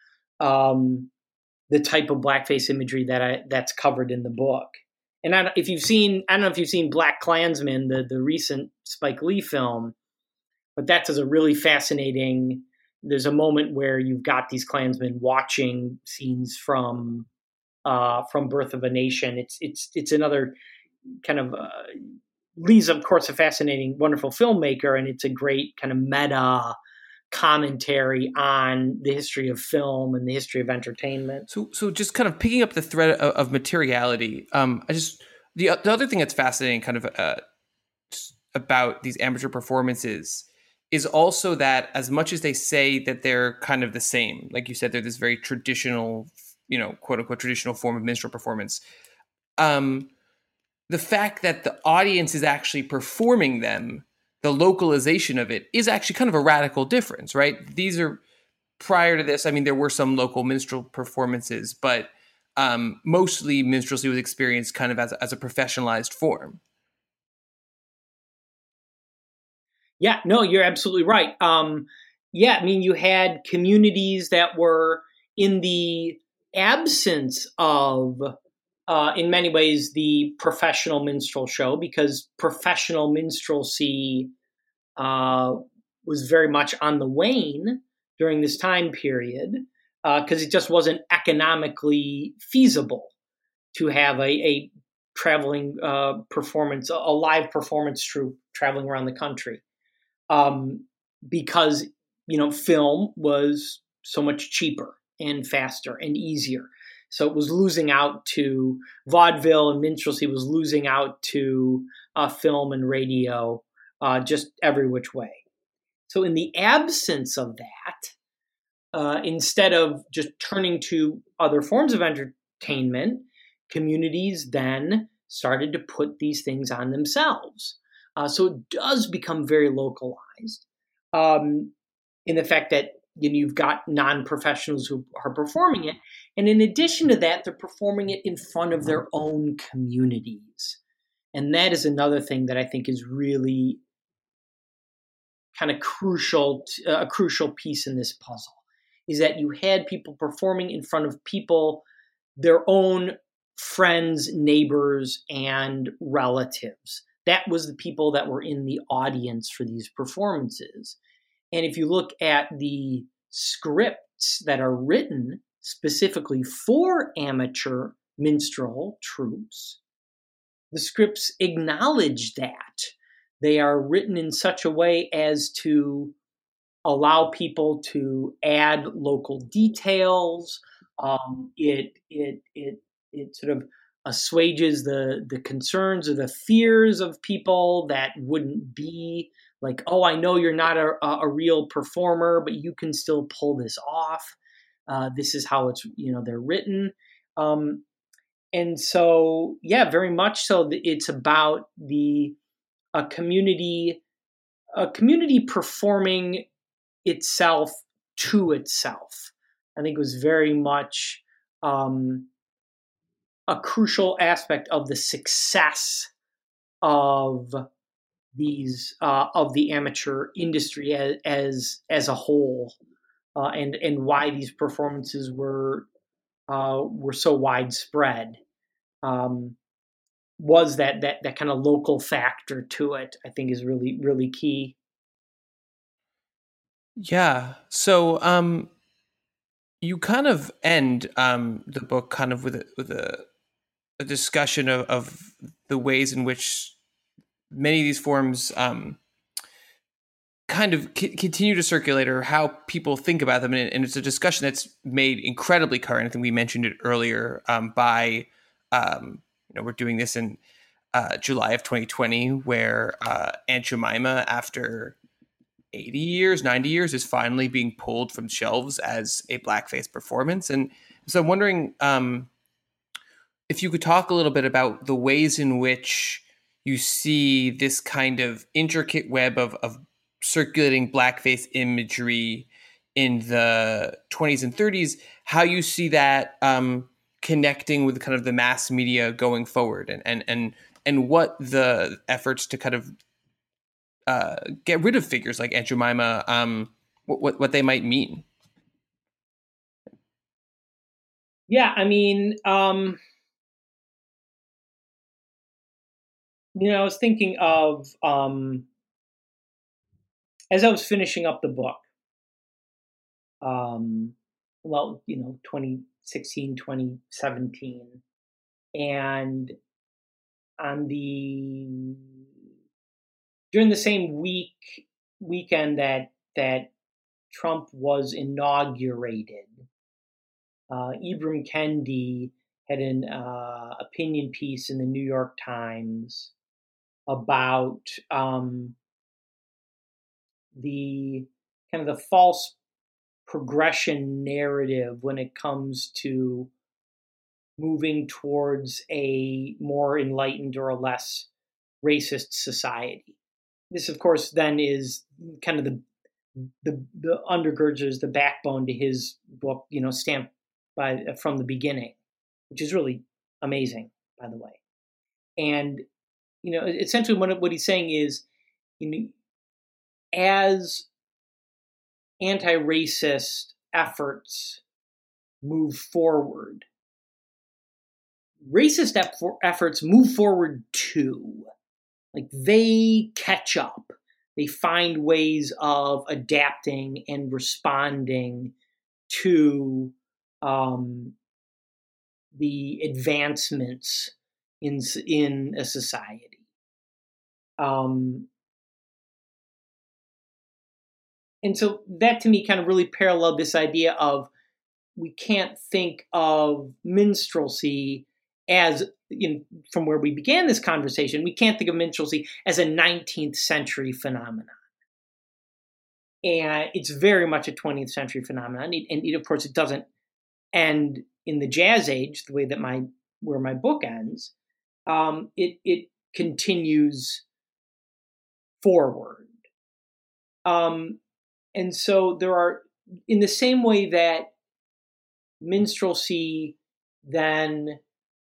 um, the type of blackface imagery that I, that's covered in the book. And I, if you've seen, I don't know if you've seen Black Klansman, the the recent Spike Lee film, but that is a really fascinating. There's a moment where you've got these Klansmen watching scenes from uh, from Birth of a Nation. It's it's it's another kind of uh, Lee's, of course, a fascinating, wonderful filmmaker, and it's a great kind of meta commentary on the history of film and the history of entertainment. So, so just kind of picking up the thread of, of materiality. Um, I just the the other thing that's fascinating, kind of uh, about these amateur performances, is also that as much as they say that they're kind of the same, like you said, they're this very traditional, you know, quote unquote traditional form of minstrel performance. Um, the fact that the audience is actually performing them, the localization of it is actually kind of a radical difference, right? These are prior to this. I mean, there were some local minstrel performances, but um, mostly minstrelsy was experienced kind of as, as a professionalized form. Yeah, no, you're absolutely right. Um, yeah, I mean, you had communities that were in the absence of, uh, in many ways, the professional minstrel show, because professional minstrelsy uh, was very much on the wane during this time period, because uh, it just wasn't economically feasible to have a, a traveling uh, performance, a live performance troupe traveling around the country. Um, because, you know, film was so much cheaper and faster and easier. So it was losing out to vaudeville, and minstrelsy was losing out to uh, film and radio, uh, just every which way. So in the absence of that, uh, instead of just turning to other forms of entertainment, communities then started to put these things on themselves. Uh, so it does become very localized, um, in the fact that, you know, you've got non-professionals who are performing it. And in addition to that, they're performing it in front of their own communities. And that is another thing that I think is really kind of crucial, to, uh, a crucial piece in this puzzle, is that you had people performing in front of people, their own friends, neighbors, and relatives. That was the people that were in the audience for these performances. And if you look at the scripts that are written specifically for amateur minstrel troupes, the scripts acknowledge that. They are written in such a way as to allow people to add local details. Um, it it it it sort of assuages the the concerns or the fears of people that wouldn't be like, oh, I know you're not a, a real performer, but you can still pull this off. Uh, this is how it's, you know, they're written. Um, and so, yeah, very much so. It's about the a community a community performing itself to itself. I think was very much um, a crucial aspect of the success of these uh, of the amateur industry as as, as a whole, uh, and and why these performances were uh, were so widespread. Um, was that that that kind of local factor to it? I think is really really key. Yeah. So um, you kind of end um, the book kind of with a, with a, a discussion of, of the ways in which many of these forms um, kind of c- continue to circulate, or how people think about them. And, and it's a discussion that's made incredibly current. I think we mentioned it earlier um, by, um, you know, we're doing this in uh, July of twenty twenty, where uh, Aunt Jemima, after eighty years, ninety years, is finally being pulled from shelves as a blackface performance. And so I'm wondering um, if you could talk a little bit about the ways in which you see this kind of intricate web of, of circulating blackface imagery in the twenties and thirties, how you see that um, connecting with kind of the mass media going forward, and and and and what the efforts to kind of uh, get rid of figures like Aunt Jemima, um, what, what what they might mean. Yeah, I mean, um, you know, I was thinking of um, as I was finishing up the book. Um, well, you know, twenty sixteen, twenty seventeen, and on the during the same week weekend that that Trump was inaugurated, uh, Ibram Kendi had an uh, opinion piece in the New York Times about um, the kind of the false progression narrative when it comes to moving towards a more enlightened or a less racist society. This, of course, then is kind of the the, the undergirds is the backbone to his book, you know, Stamped by from the Beginning, which is really amazing, by the way. And you know, essentially, what what he's saying is, you know, as anti-racist efforts move forward, racist efforts move forward too. Like they catch up. They find ways of adapting and responding to um, the advancements in in a society. Um, and so that to me kind of really paralleled this idea of we can't think of minstrelsy as, you know, from where we began this conversation, we can't think of minstrelsy as a nineteenth century phenomenon. And it's very much a twentieth century phenomenon. And, and it, of course, it doesn't end in the jazz age, the way that my where my book ends. Um, it it continues forward. Um, and so there are, in the same way that minstrelsy then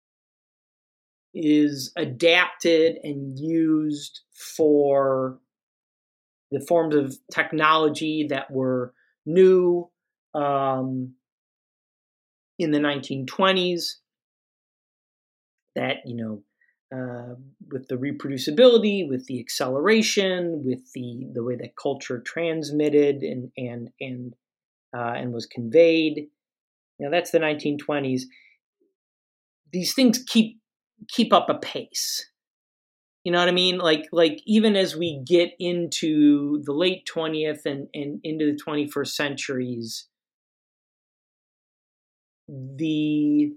is adapted and used for the forms of technology that were new um, in the nineteen twenties, that, you know, uh, with the reproducibility, with the acceleration, with the the way that culture transmitted and and and uh, and was conveyed. You know, that's the nineteen twenties. These things keep keep up a pace. You know what I mean? Like like even as we get into the late twentieth and, and into the twenty-first centuries, the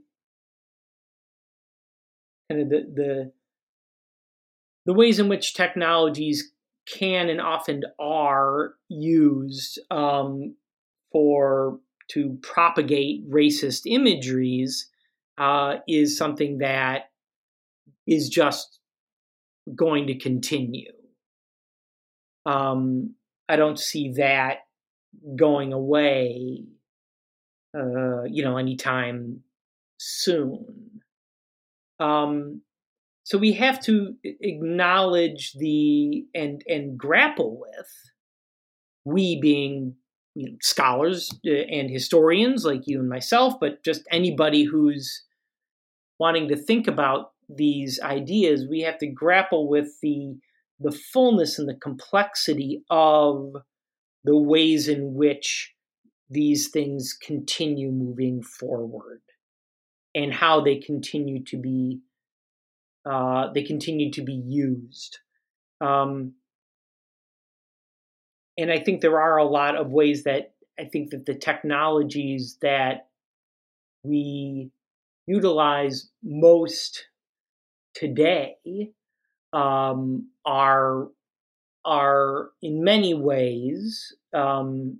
kind of the the the ways in which technologies can and often are used um, for to propagate racist imageries uh, is something that is just going to continue. Um, I don't see that going away, uh, you know, anytime soon. Um, so we have to acknowledge the and and grapple with, we being, you know, scholars uh, and historians like you and myself, but just anybody who's wanting to think about these ideas, we have to grapple with the the fullness and the complexity of the ways in which these things continue moving forward and how they continue to be uh, they continue to be used. Um, and I think there are a lot of ways that I think that the technologies that we utilize most today um, are are in many ways um,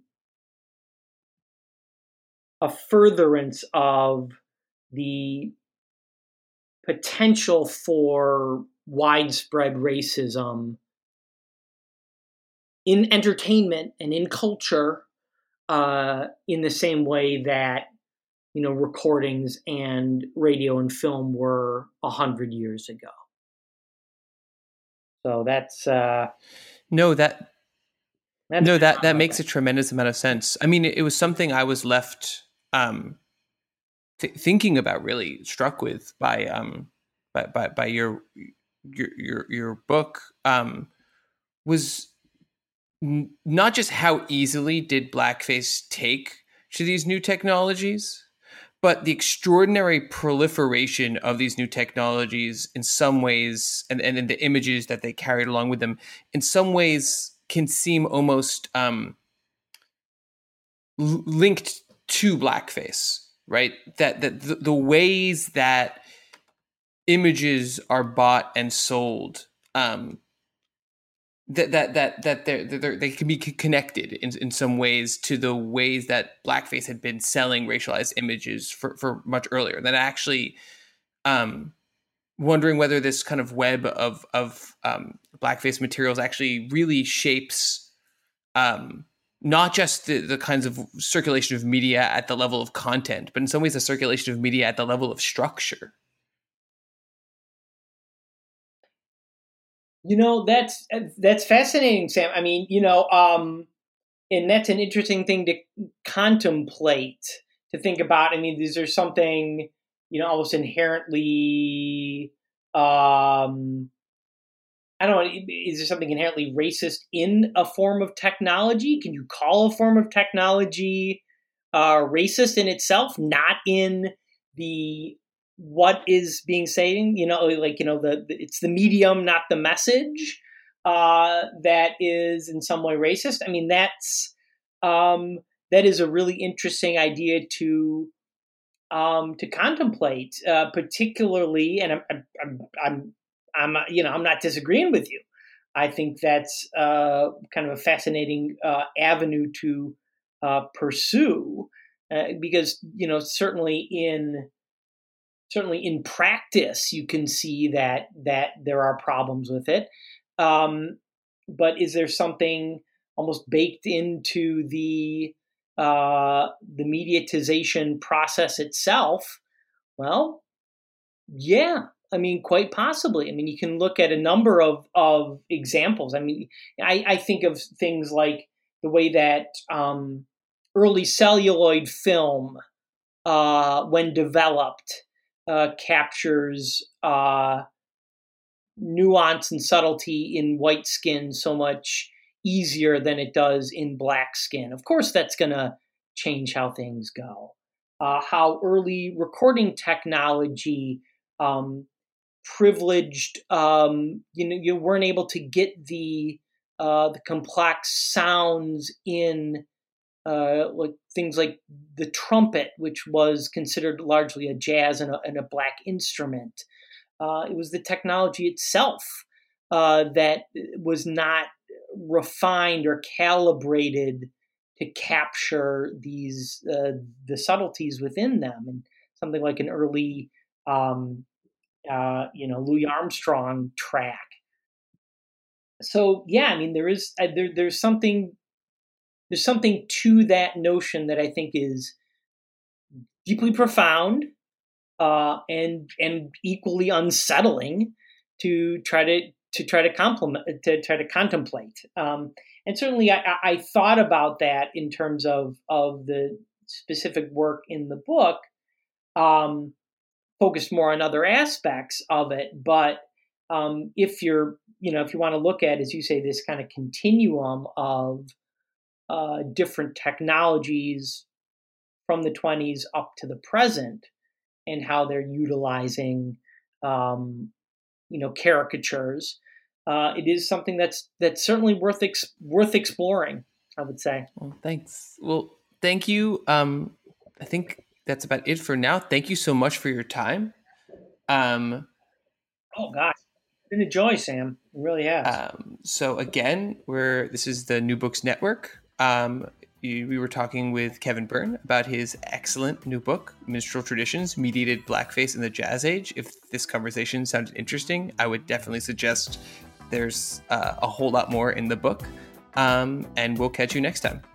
a furtherance of the potential for widespread racism in entertainment and in culture, uh, in the same way that, you know, recordings and radio and film were a hundred years ago. So that's uh, No, that that's no that that makes a tremendous amount of sense. I mean, it, it was something I was left um, th- thinking about, really struck with by um by by, by your your your your book um, was n- not just how easily did blackface take to these new technologies, but the extraordinary proliferation of these new technologies in some ways, and, and, and the images that they carried along with them, in some ways can seem almost um, l- linked to blackface, right? That, that the, the ways that images are bought and sold, um, that that that that they're, they're, they can be connected in, in some ways to the ways that blackface had been selling racialized images for, for much earlier. That actually, um, wondering whether this kind of web of of um, blackface materials actually really shapes um, not just the, the kinds of circulation of media at the level of content, but in some ways the circulation of media at the level of structure. You know, that's that's fascinating, Sam. I mean, you know, um, and that's an interesting thing to contemplate, to think about. I mean, is there something, you know, almost inherently, um, I don't know, is there something inherently racist in a form of technology? Can you call a form of technology uh, racist in itself, not in the what is being saying? You know, like, you know, the, the it's the medium, not the message, uh, that is in some way racist. I mean, that's um, that is a really interesting idea to um, to contemplate, uh, particularly. And I'm, I'm, I'm, I'm, you know, I'm not disagreeing with you. I think that's uh, kind of a fascinating uh, avenue to uh, pursue, uh, because, you know, certainly in certainly in practice, you can see that that there are problems with it. Um, but is there something almost baked into the uh, the mediatization process itself? Well, yeah. I mean, quite possibly. I mean, you can look at a number of, of examples. I mean, I, I think of things like the way that um, early celluloid film, uh, when developed, uh, captures uh, nuance and subtlety in white skin so much easier than it does in black skin. Of course, that's going to change how things go. Uh, how early recording technology um, privileged, um, you know, you weren't able to get the uh, the complex sounds in uh, like things like the trumpet, which was considered largely a jazz and a, and a black instrument. Uh, it was the technology itself uh, that was not refined or calibrated to capture these uh, the subtleties within them. And something like an early, um, uh, you know, Louis Armstrong track so yeah, I mean, there is uh, there there's something there's something to that notion that I think is deeply profound uh, and and equally unsettling to try to to try to complement to try to contemplate. Um, and certainly, I, I thought about that in terms of of the specific work in the book, um, focused more on other aspects of it. But um, if you're you know if you want to look at, as you say, this kind of continuum of uh, different technologies from the twenties up to the present, and how they're utilizing, um, you know, caricatures, uh, it is something that's that's certainly worth ex- worth exploring, I would say. Well, thanks. Well, thank you. Um, I think that's about it for now. Thank you so much for your time. Um, oh gosh, it's been a joy, Sam. It really has. Um, so again, we're this is the New Books Network. Um, you, we were talking with Kevin Byrne about his excellent new book, Minstrel Traditions: Mediated Blackface in the Jazz Age. If this conversation sounded interesting, I would definitely suggest there's uh, a whole lot more in the book. Um, and we'll catch you next time.